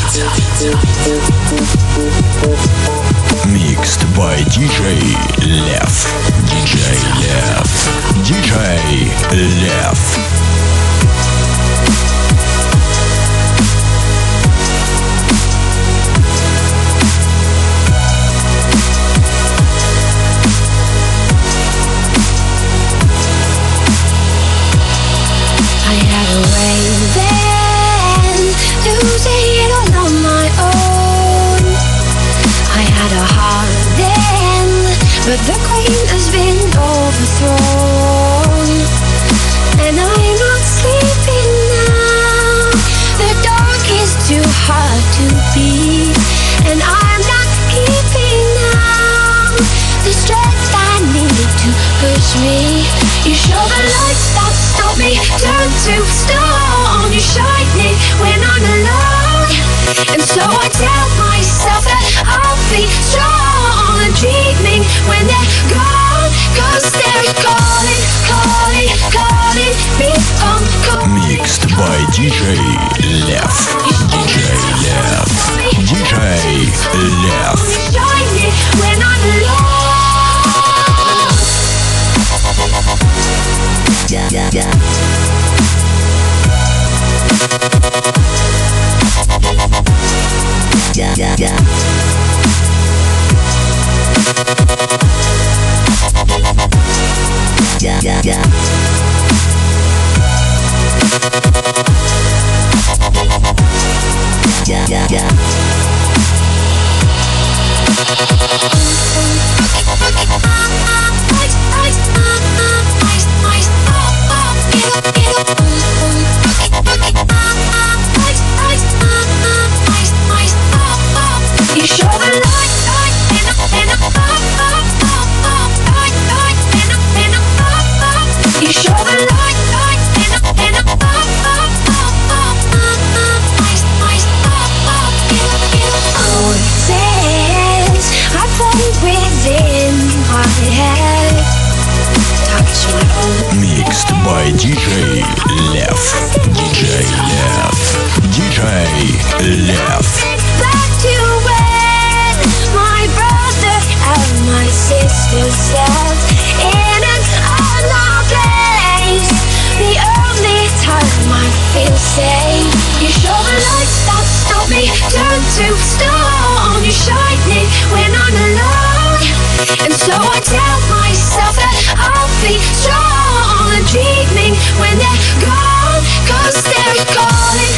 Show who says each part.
Speaker 1: Mixed by DJ Lev. DJ Lev. DJ Lev.
Speaker 2: But the queen has been overthrown, and I'm not sleeping now. The dark is too hard to beat, and I'm not keeping now the strength I need to push me. You show the lights that stop me, turn to stone. You shine it when I'm alone, and so I tell myself that I'll be strong and dreaming when they're gone, 'cause they're calling, calling, calling me home.
Speaker 1: Mixed by DJ Lev. DJ Lev. DJ Lev.
Speaker 2: Shine it when I'm alone. Yeah, yeah, yeah. Yeah, yeah, yeah. Yeah, yeah, yeah. Yeah, yeah, yeah. You show the light, you show the light, voices I play within my head, touch my own.
Speaker 1: Mixed by DJ Lev. DJ Lev. DJ Lev.
Speaker 2: Back to when my brother and my sister slept in an unknown place. The only time I feel safe. You show the lights that stop me, turn to stone. You shine it when I'm alone, and so I tell myself that I'll be strong and dreaming when they're gone, 'cause they're calling.